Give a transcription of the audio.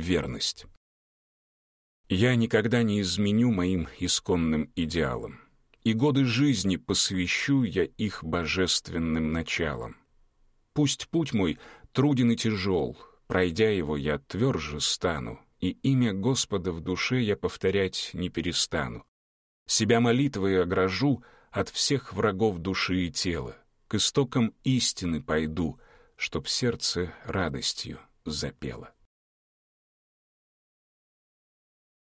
верность. Я никогда не изменю моим исконным идеалам, и годы жизни посвящу я их божественным началам. Пусть путь мой труден и тяжел, пройдя его, я тверже стану, и имя Господа в душе я повторять не перестану. Себя молитвой огражу от всех врагов души и тела, к истокам истины пойду, чтоб сердце радостью запело.